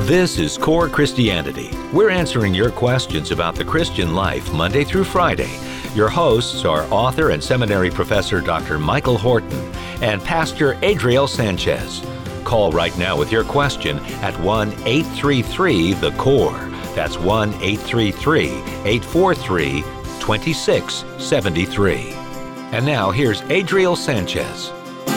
This is Core Christianity. We're answering your questions about the Christian life Monday through Friday. Your hosts are author and seminary professor Dr. Michael Horton and Pastor Adriel Sanchez. Call right now with your question at 1-833-THE-CORE. That's 1-833-843-2673. And now here's Adriel Sanchez.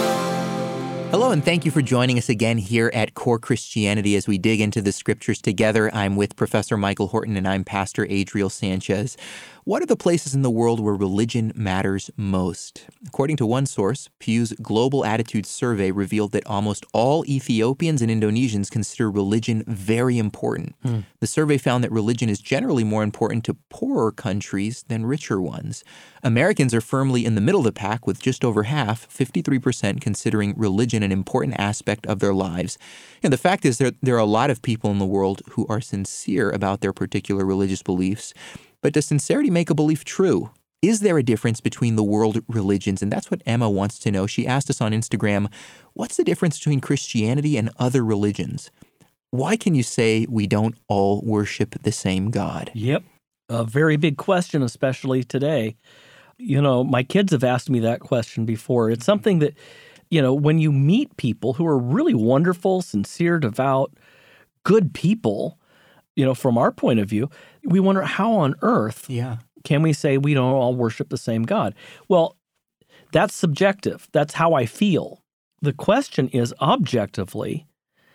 Hello, and thank you for joining us again here at Core Christianity as we dig into the scriptures together. I'm with Professor Michael Horton, and I'm Pastor Adriel Sanchez. What are the places in the world where religion matters most? According to one source, Pew's Global Attitude Survey revealed that almost all Ethiopians and Indonesians consider religion very important. The survey found that religion is generally more important to poorer countries than richer ones. Americans are firmly in the middle of the pack, with just over half, 53%, considering religion an important aspect of their lives. And the fact is that there are a lot of people in the world who are sincere about their particular religious beliefs. But does sincerity make a belief true? Is there a difference between the world religions? And that's what Emma wants to know. She asked us on Instagram, what's the difference between Christianity and other religions? Why can you say we don't all worship the same God? Yep. A very big question, especially today. You know, my kids have asked me that question before. It's something that, you know, when you meet people who are really wonderful, sincere, devout, good people, you know, from our point of view, we wonder how on earth can we say we don't all worship the same God? Well, that's subjective. That's how I feel. The question is, objectively,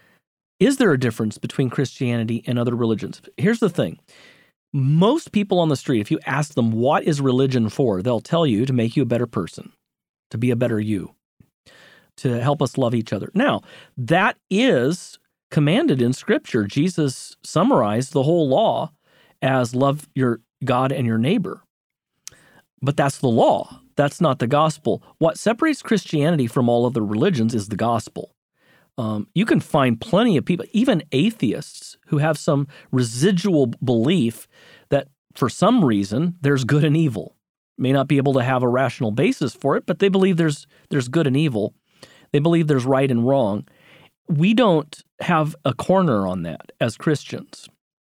is there a difference between Christianity and other religions? Here's the thing. Most people on the street, if you ask them what is religion for, they'll tell you to make you a better person, to be a better you, to help us love each other. Now, that is commanded in Scripture. Jesus summarized the whole law as love your God and your neighbor. But that's the law. That's not the gospel. What separates Christianity from all other religions is the gospel. You can find plenty of people, even atheists, who have some residual belief that for some reason there's good and evil. May not be able to have a rational basis for it, but they believe there's good and evil. They believe there's right and wrong. We don't have a corner on that as Christians.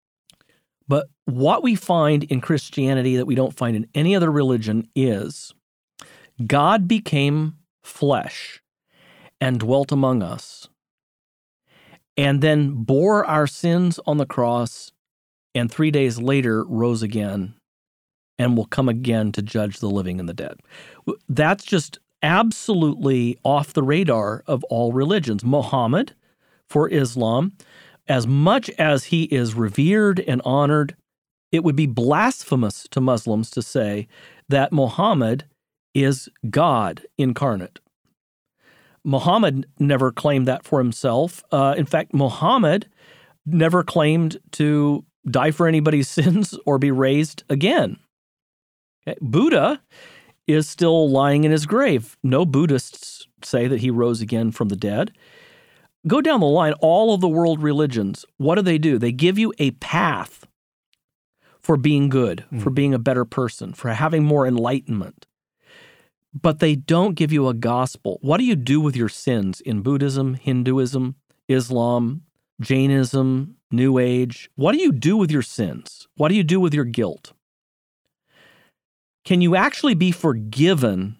But what we find in Christianity that we don't find in any other religion is God became flesh and dwelt among us, and then bore our sins on the cross, and 3 days later rose again and will come again to judge the living and the dead. That's just absolutely off the radar of all religions. Muhammad, for Islam, as much as he is revered and honored, it would be blasphemous to Muslims to say that Muhammad is God incarnate. Muhammad never claimed that for himself. In fact, Muhammad never claimed to die for anybody's sins or be raised again. Okay? Buddha is still lying in his grave. No Buddhists say that he rose again from the dead. Go down the line, all of the world religions, what do? They give you a path for being good, for being a better person, for having more enlightenment. But they don't give you a gospel. What do you do with your sins in Buddhism, Hinduism, Islam, Jainism, New Age? What do you do with your sins? What do you do with your guilt? Can you actually be forgiven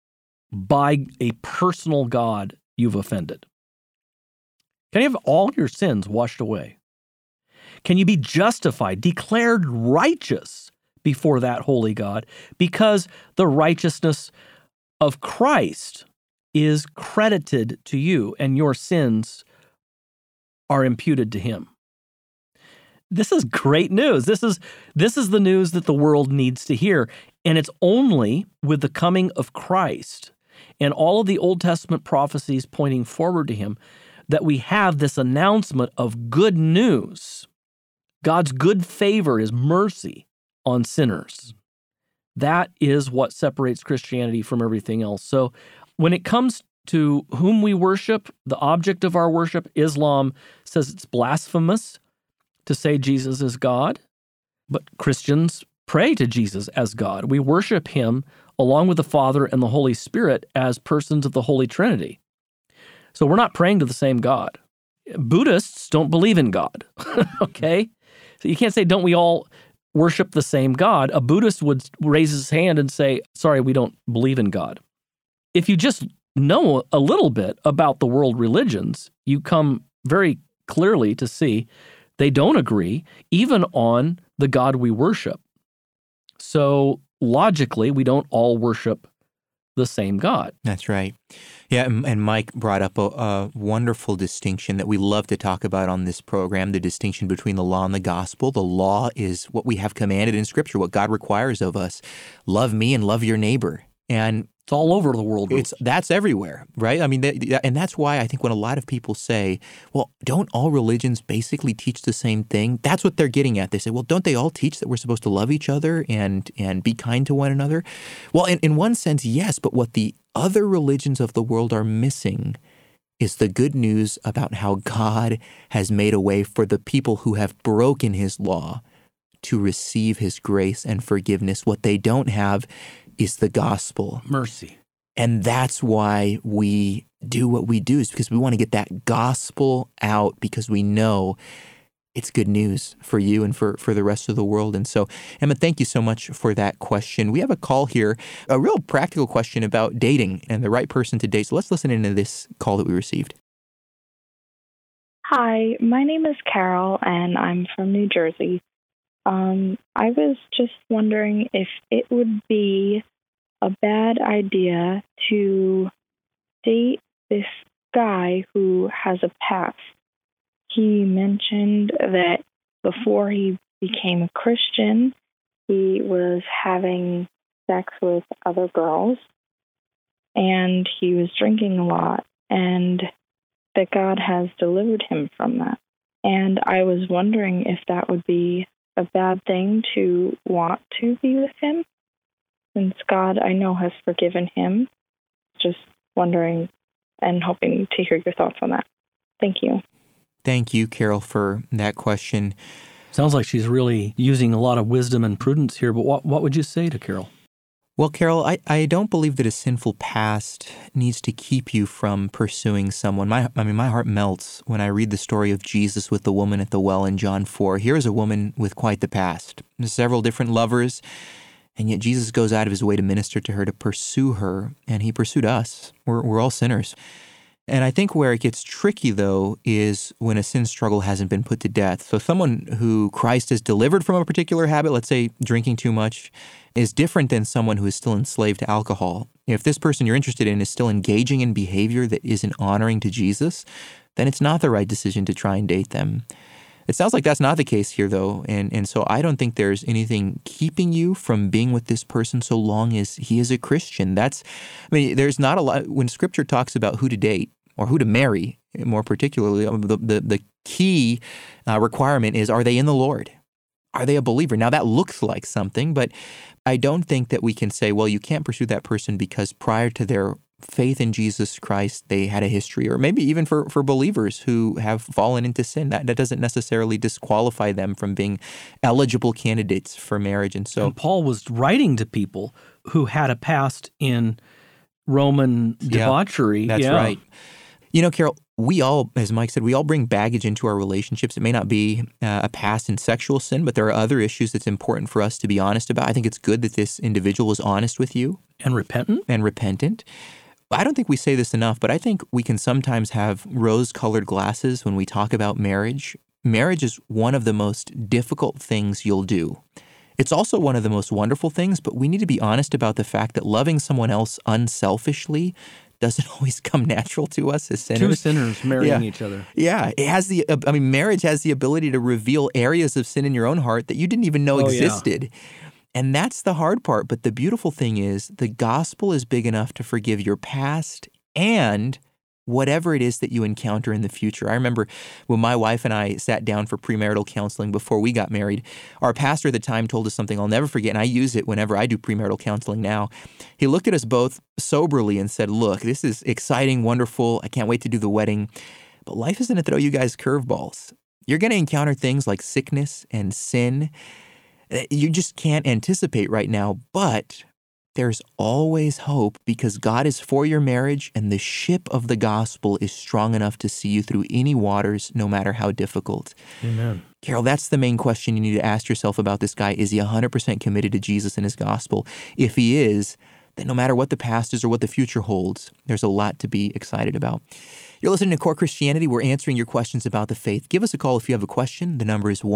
by a personal God you've offended? Can you have all your sins washed away? Can you be justified, declared righteous before that holy God? Because the righteousness of Christ is credited to you and your sins are imputed to him. This is great news. This is the news that the world needs to hear. And it's only with the coming of Christ and all of the Old Testament prophecies pointing forward to him that we have this announcement of good news, God's good favor, his mercy on sinners. That is what separates Christianity from everything else. So when it comes to whom we worship, the object of our worship, Islam says it's blasphemous to say Jesus is God, but Christians pray to Jesus as God. We worship him along with the Father and the Holy Spirit as persons of the Holy Trinity. So we're not praying to the same God. Buddhists don't believe in God, okay? So you can't say, don't we all worship the same God? A Buddhist would raise his hand and say, sorry, we don't believe in God. If you just know a little bit about the world religions, you come very clearly to see they don't agree even on the God we worship. So logically, we don't all worship the same God. That's right. Yeah, and Mike brought up a wonderful distinction that we love to talk about on this program, the distinction between the law and the gospel. The law is what we have commanded in Scripture, what God requires of us. Love me and love your neighbor. And it's all over the world. That's everywhere, right? I mean, and that's why I think when a lot of people say, well, don't all religions basically teach the same thing? That's what they're getting at. They say, well, don't they all teach that we're supposed to love each other and be kind to one another? Well, in one sense, yes, but what the other religions of the world are missing is the good news about how God has made a way for the people who have broken his law to receive his grace and forgiveness. What they don't have is the gospel. Mercy. And that's why we do what we do, is because we want to get that gospel out, because we know it's good news for you and for the rest of the world. And so, Emma, thank you so much for that question. We have a call here, a real practical question about dating and the right person to date. So let's listen into this call that we received. Hi, my name is Carol, and I'm from New Jersey. I was just wondering if it would be a bad idea to date this guy who has a past. He mentioned that before he became a Christian, he was having sex with other girls, and he was drinking a lot, and that God has delivered him from that. And I was wondering if that would be a bad thing to want to be with him, since God, I know, has forgiven him. Just wondering and hoping to hear your thoughts on that. Thank you. Thank you, Carol, for that question. Sounds like she's really using a lot of wisdom and prudence here, but what would you say to Carol? Well, Carol, I don't believe that a sinful past needs to keep you from pursuing someone. My heart melts when I read the story of Jesus with the woman at the well in John 4. Here is a woman with quite the past, several different lovers, and yet Jesus goes out of his way to minister to her, to pursue her, and he pursued us. We're all sinners. And I think where it gets tricky, though, is when a sin struggle hasn't been put to death. So someone who Christ has delivered from a particular habit, let's say drinking too much, is different than someone who is still enslaved to alcohol. If this person you're interested in is still engaging in behavior that isn't honoring to Jesus, then it's not the right decision to try and date them. It sounds like that's not the case here, though, and so I don't think there's anything keeping you from being with this person so long as he is a Christian. There's not a lot, when Scripture talks about who to date, or who to marry, more particularly, the key requirement is, are they in the Lord? Are they a believer? Now, that looks like something, but I don't think that we can say, well, you can't pursue that person because prior to their faith in Jesus Christ, they had a history, or maybe even for believers who have fallen into sin. That doesn't necessarily disqualify them from being eligible candidates for marriage. And Paul was writing to people who had a past in Roman debauchery. That's right. You know, Carol, we all, as Mike said, we all bring baggage into our relationships. It may not be a past in sexual sin, but there are other issues that's important for us to be honest about. I think it's good that this individual was honest with you. And repentant. I don't think we say this enough, but I think we can sometimes have rose-colored glasses when we talk about marriage. Marriage is one of the most difficult things you'll do. It's also one of the most wonderful things, but we need to be honest about the fact that loving someone else unselfishly doesn't always come natural to us as sinners. Two sinners marrying each other. Yeah. It has marriage has the ability to reveal areas of sin in your own heart that you didn't even know existed. Yeah. And that's the hard part. But the beautiful thing is the gospel is big enough to forgive your past and whatever it is that you encounter in the future. I remember when my wife and I sat down for premarital counseling before we got married, our pastor at the time told us something I'll never forget, and I use it whenever I do premarital counseling now. He looked at us both soberly and said, look, this is exciting, wonderful. I can't wait to do the wedding. But life is going to throw you guys curveballs. You're going to encounter things like sickness and sin that you just can't anticipate right now. But there's always hope because God is for your marriage and the ship of the gospel is strong enough to see you through any waters, no matter how difficult. Amen. Carol, that's the main question you need to ask yourself about this guy. Is he 100% committed to Jesus and his gospel? If he is, then no matter what the past is or what the future holds, there's a lot to be excited about. You're listening to Core Christianity. We're answering your questions about the faith. Give us a call if you have a question. The number is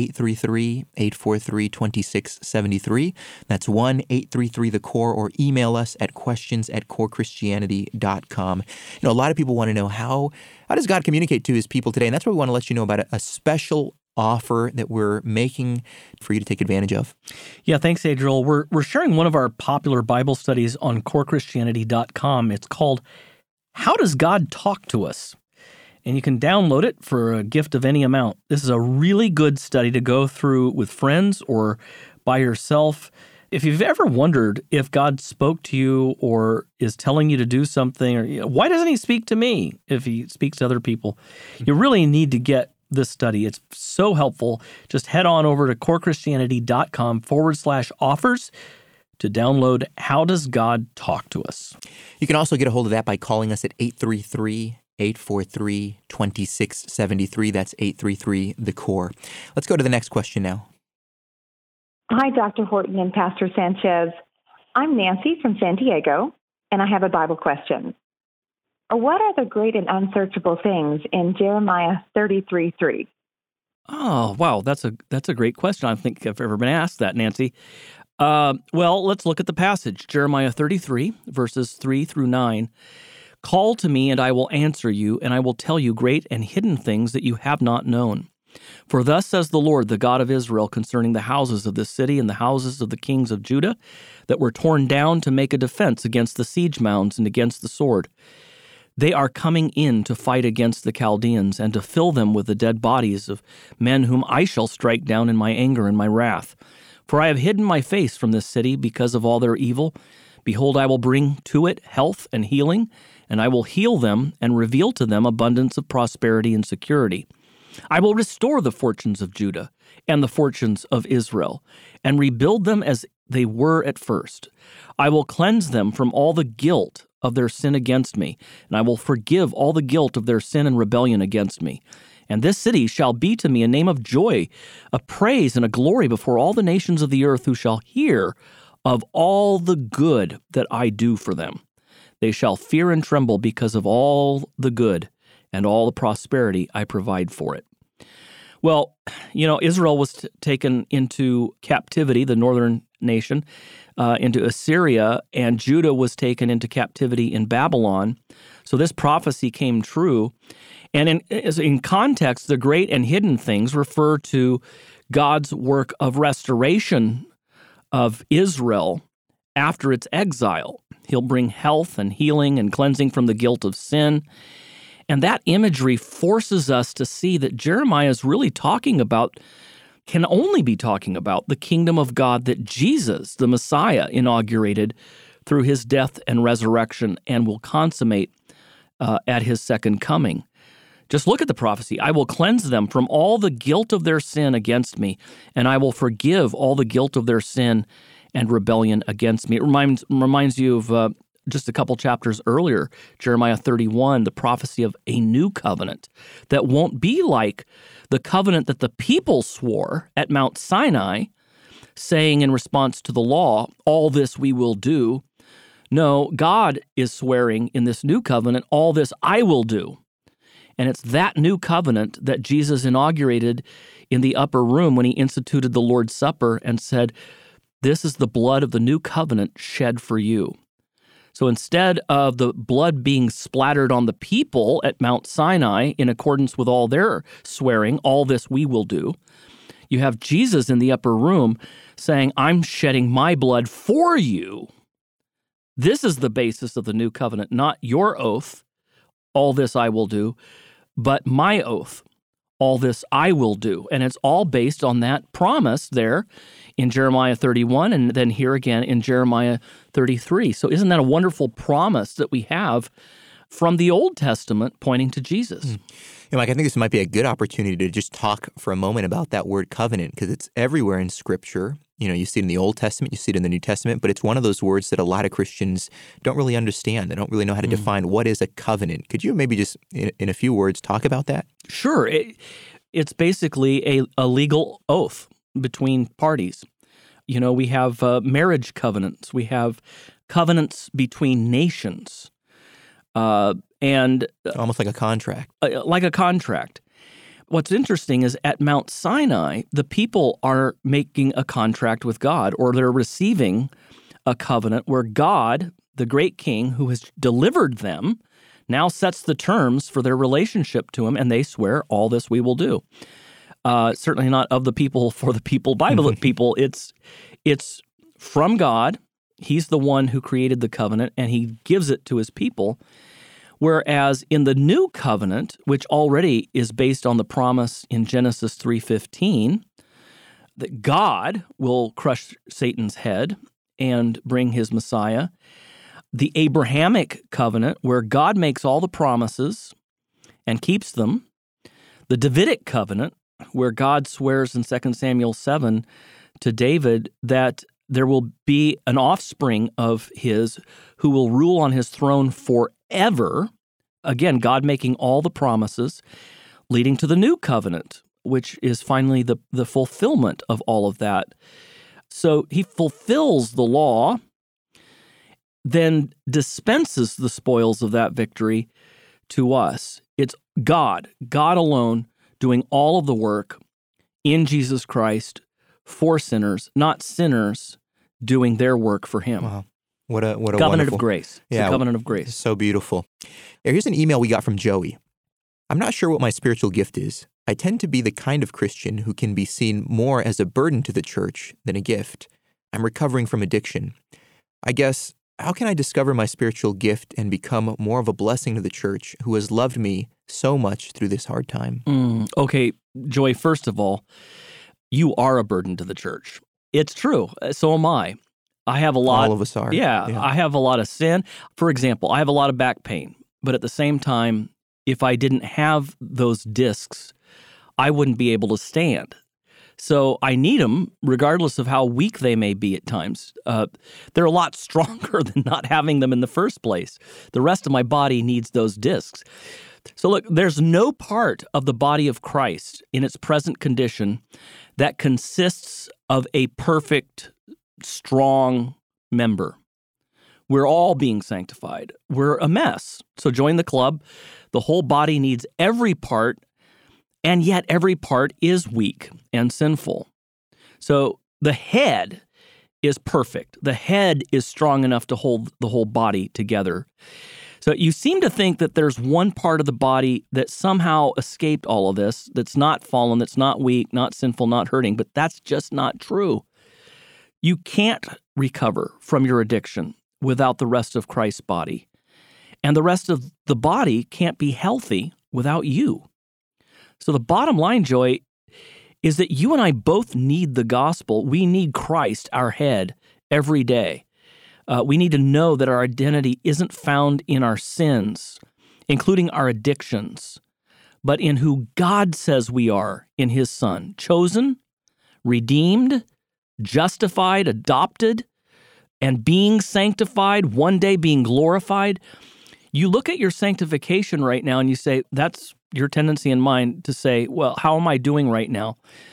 1-833-843-2673. That's 1-833-THE-CORE, or email us at questions@corechristianity.com. A lot of people want to know how does God communicate to his people today? And that's why we want to let you know about a special offer that we're making for you to take advantage of. Yeah, thanks, Adriel. We're sharing one of our popular Bible studies on corechristianity.com. It's called How Does God Talk to Us? And you can download it for a gift of any amount. This is a really good study to go through with friends or by yourself. If you've ever wondered if God spoke to you or is telling you to do something, or why doesn't he speak to me if he speaks to other people, you really need to get this study. It's so helpful. Just head on over to corechristianity.com/offers to download How Does God Talk to Us? You can also get a hold of that by calling us at 833-843-2673. That's 833-THE-CORE. Let's go to the next question now. Hi, Dr. Horton and Pastor Sanchez. I'm Nancy from San Diego, and I have a Bible question. What are the great and unsearchable things in Jeremiah 33:3? Oh, wow. That's a great question. I don't think I've ever been asked that, Nancy. Well, let's look at the passage. Jeremiah 33, verses 3 through 9. Call to me, and I will answer you, and I will tell you great and hidden things that you have not known. For thus says the Lord, the God of Israel, concerning the houses of this city and the houses of the kings of Judah that were torn down to make a defense against the siege mounds and against the sword. They are coming in to fight against the Chaldeans and to fill them with the dead bodies of men whom I shall strike down in my anger and my wrath. For I have hidden my face from this city because of all their evil. Behold, I will bring to it health and healing, and I will heal them and reveal to them abundance of prosperity and security. I will restore the fortunes of Judah and the fortunes of Israel, and rebuild them as they were at first. I will cleanse them from all the guilt of their sin against me, and I will forgive all the guilt of their sin and rebellion against me. And this city shall be to me a name of joy, a praise and a glory before all the nations of the earth who shall hear of all the good that I do for them. They shall fear and tremble because of all the good and all the prosperity I provide for it. Well, Israel was taken into captivity, the northern nation, into Assyria, and Judah was taken into captivity in Babylon. So this prophecy came true. And in context, the great and hidden things refer to God's work of restoration of Israel after its exile. He'll bring health and healing and cleansing from the guilt of sin. And that imagery forces us to see that Jeremiah is really can only be talking about the kingdom of God that Jesus, the Messiah, inaugurated through his death and resurrection and will consummate at his second coming. Just look at the prophecy. I will cleanse them from all the guilt of their sin against me, and I will forgive all the guilt of their sin and rebellion against me. It reminds you of just a couple chapters earlier, Jeremiah 31, the prophecy of a new covenant that won't be like the covenant that the people swore at Mount Sinai, saying in response to the law, all this we will do. No, God is swearing in this new covenant, all this I will do. And it's that new covenant that Jesus inaugurated in the upper room when he instituted the Lord's Supper and said, this is the blood of the new covenant shed for you. So instead of the blood being splattered on the people at Mount Sinai in accordance with all their swearing, all this we will do, you have Jesus in the upper room saying, I'm shedding my blood for you. This is the basis of the new covenant, not your oath, all this I will do, but my oath, all this I will do. And it's all based on that promise there in Jeremiah 31 and then here again in Jeremiah 33. So isn't that a wonderful promise that we have from the Old Testament pointing to Jesus? Mike, I think this might be a good opportunity to just talk for a moment about that word covenant, because it's everywhere in Scripture. You see it in the Old Testament, you see it in the New Testament, but it's one of those words that a lot of Christians don't really understand. They don't really know how to define what is a covenant. Could you maybe just, in a few words, talk about that? Sure. It's basically a legal oath between parties. We have marriage covenants. We have covenants between nations. And almost like a contract. Like a contract. What's interesting is at Mount Sinai, the people are making a contract with God, or they're receiving a covenant where God, the great king who has delivered them, now sets the terms for their relationship to him, and they swear, all this we will do. Certainly not of the people, for the people, by the people. It's from God. He's the one who created the covenant, and he gives it to his people. Whereas in the new covenant, which already is based on the promise in Genesis 3:15, that God will crush Satan's head and bring his Messiah, the Abrahamic covenant, where God makes all the promises and keeps them, the Davidic covenant, where God swears in 2 Samuel 7 to David that there will be an offspring of his who will rule on his throne forever. Again, God making all the promises, leading to the new covenant, which is finally the fulfillment of all of that. So he fulfills the law, then dispenses the spoils of that victory to us. It's God alone, doing all of the work in Jesus Christ for sinners, not sinners doing their work for him. Wow. What a covenant wonderful of grace. It's a covenant of grace. So beautiful. Here's an email we got from Joey. I'm not sure what my spiritual gift is. I tend to be the kind of Christian who can be seen more as a burden to the church than a gift. I'm recovering from addiction. I guess, how can I discover my spiritual gift and become more of a blessing to the church who has loved me so much through this hard time? Okay, Joey, first of all, you are a burden to the church. It's true. So am I. I have a lot. All of us are. Yeah, I have a lot of sin. For example, I have a lot of back pain. But at the same time, if I didn't have those discs, I wouldn't be able to stand. So I need them, regardless of how weak they may be at times. They're a lot stronger than not having them in the first place. The rest of my body needs those discs. So look, there's no part of the body of Christ in its present condition that consists of a perfect, strong member. We're all being sanctified. We're a mess. So join the club. The whole body needs every part, and yet every part is weak and sinful. So the head is perfect. The head is strong enough to hold the whole body together. So you seem to think that there's one part of the body that somehow escaped all of this, that's not fallen, that's not weak, not sinful, not hurting, but that's just not true. You can't recover from your addiction without the rest of Christ's body. And the rest of the body can't be healthy without you. So the bottom line, Joy, is that you and I both need the gospel. We need Christ, our head, every day. We need to know that our identity isn't found in our sins, including our addictions, but in who God says we are in his Son, chosen, redeemed, justified, adopted, and being sanctified, one day being glorified. You look at your sanctification right now and you say, that's your tendency and mine to say, well, how am I doing right now?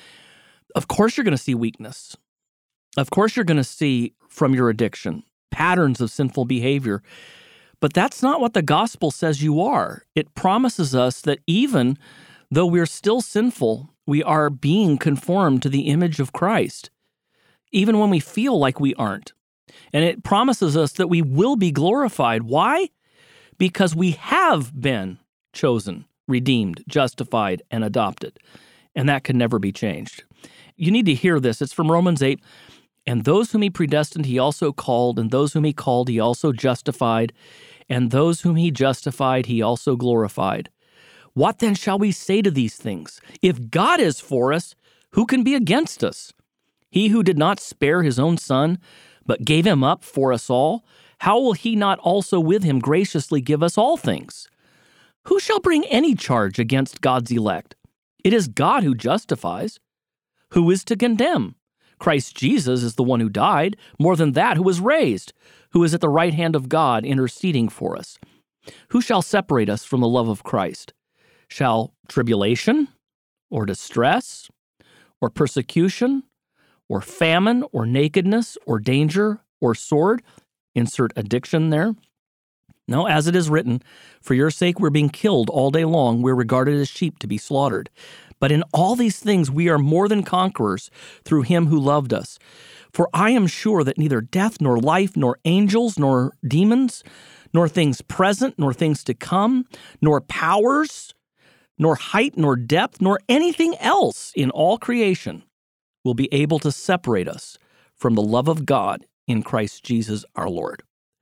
Of course you're going to see weakness. Of course you're going to see from your addiction patterns of sinful behavior. But that's not what the gospel says you are. It promises us that even though we're still sinful, we are being conformed to the image of Christ, even when we feel like we aren't. And it promises us that we will be glorified. Why? Because we have been chosen, redeemed, justified, and adopted. And that can never be changed. You need to hear this. It's from Romans 8. And those whom he predestined, he also called. And those whom he called, he also justified. And those whom he justified, he also glorified. What then shall we say to these things? If God is for us, who can be against us? He who did not spare his own Son, but gave him up for us all, how will he not also with him graciously give us all things? Who shall bring any charge against God's elect? It is God who justifies. Who is to condemn? Christ Jesus is the one who died, more than that, who was raised, who is at the right hand of God interceding for us. Who shall separate us from the love of Christ? Shall tribulation, or distress, or persecution, or famine, or nakedness, or danger, or sword? Insert addiction there. No, as it is written, for your sake we're being killed all day long, we're regarded as sheep to be slaughtered. But in all these things we are more than conquerors through him who loved us. For I am sure that neither death, nor life, nor angels, nor demons, nor things present, nor things to come, nor powers, nor height, nor depth, nor anything else in all creation will be able to separate us from the love of God in Christ Jesus our Lord.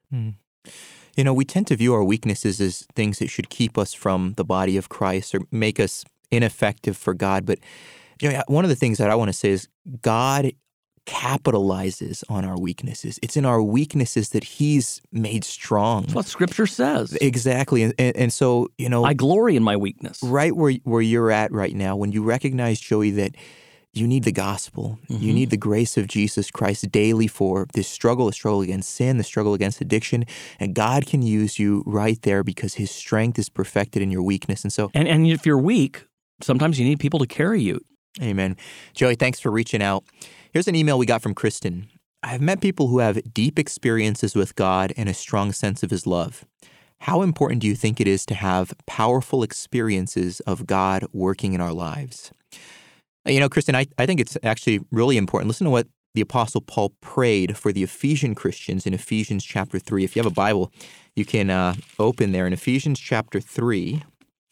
You know, we tend to view our weaknesses as things that should keep us from the body of Christ or make us ineffective for God. But you know, one of the things that I want to say is God capitalizes on our weaknesses. It's in our weaknesses that he's made strong. That's what Scripture says. Exactly. And so, you know, I glory in my weakness. Right where you're at right now, when you recognize, Joey, that you need the gospel. Mm-hmm. You need the grace of Jesus Christ daily for this struggle, the struggle against sin, the struggle against addiction. And God can use you right there because his strength is perfected in your weakness. And so, and if you're weak, sometimes you need people to carry you. Amen. Joey, thanks for reaching out. Here's an email we got from Kristen. I've met people who have deep experiences with God and a strong sense of his love. How important do you think it is to have powerful experiences of God working in our lives? You know, Kristen, I think it's actually really important. Listen to what the Apostle Paul prayed for the Ephesian Christians in Ephesians chapter 3. If you have a Bible, you can open there in Ephesians chapter 3.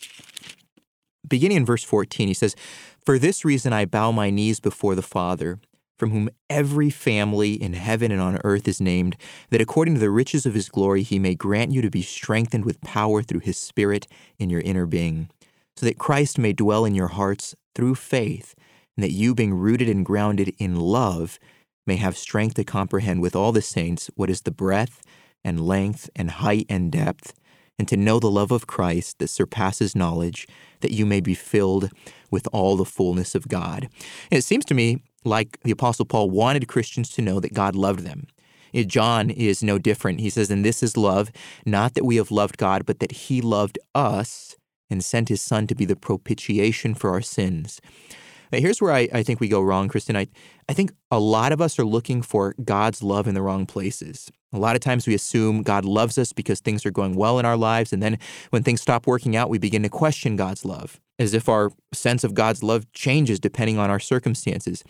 Beginning in verse 14, he says, "For this reason I bow my knees before the Father, from whom every family in heaven and on earth is named, that according to the riches of his glory he may grant you to be strengthened with power through his Spirit in your inner being, so that Christ may dwell in your hearts through faith, and that you, being rooted and grounded in love, may have strength to comprehend with all the saints what is the breadth and length and height and depth, and to know the love of Christ that surpasses knowledge, that you may be filled with all the fullness of God." And it seems to me like the Apostle Paul wanted Christians to know that God loved them. John is no different. He says, "And this is love, not that we have loved God, but that he loved us and sent his Son to be the propitiation for our sins." Now, here's where I think we go wrong, Kristen. I think a lot of us are looking for God's love in the wrong places. A lot of times we assume God loves us because things are going well in our lives, and then when things stop working out, we begin to question God's love, as if our sense of God's love changes depending on our circumstances.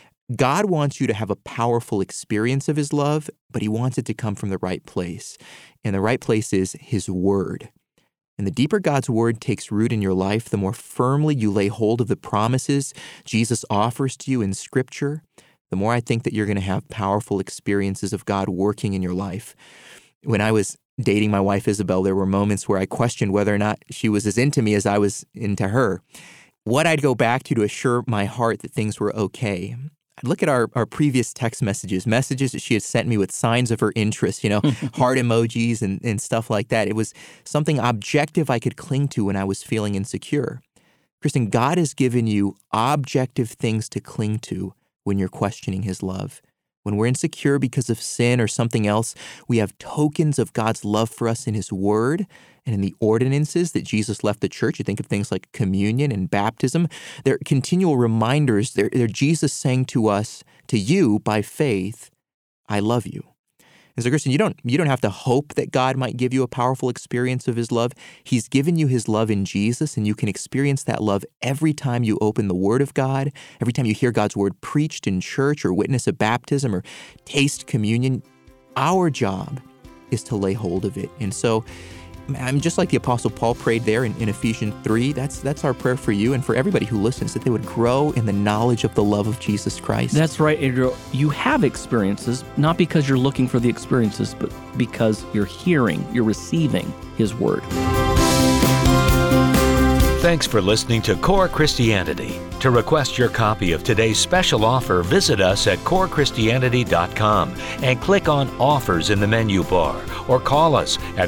God wants you to have a powerful experience of his love, but he wants it to come from the right place. And the right place is his word. And the deeper God's word takes root in your life, the more firmly you lay hold of the promises Jesus offers to you in Scripture, the more I think that you're going to have powerful experiences of God working in your life. When I was dating my wife, Isabel, there were moments where I questioned whether or not she was as into me as I was into her. What I'd go back to assure my heart that things were okay, I'd look at our previous text messages that she had sent me with signs of her interest, heart emojis and stuff like that. It was something objective I could cling to when I was feeling insecure. Kristen, God has given you objective things to cling to when you're questioning his love. When we're insecure because of sin or something else, we have tokens of God's love for us in his word and in the ordinances that Jesus left the church. You think of things like communion and baptism. They're continual reminders. They're Jesus saying to us, to you, by faith, I love you. And so, Kristen, you don't have to hope that God might give you a powerful experience of his love. He's given you his love in Jesus, and you can experience that love every time you open the Word of God, every time you hear God's Word preached in church or witness a baptism or taste communion. Our job is to lay hold of it. And so, I'm just like the Apostle Paul prayed there in Ephesians 3. That's our prayer for you and for everybody who listens, that they would grow in the knowledge of the love of Jesus Christ. That's right, Adriel. You have experiences, not because you're looking for the experiences, but because you're receiving his word. Thanks for listening to Core Christianity. To request your copy of today's special offer, visit us at corechristianity.com and click on Offers in the menu bar, or call us at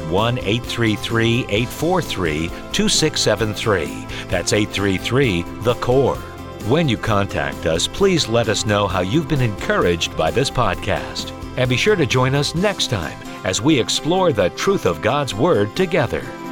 1-833-843-2673. That's 833-THE-CORE. When you contact us, please let us know how you've been encouraged by this podcast. And be sure to join us next time as we explore the truth of God's Word together.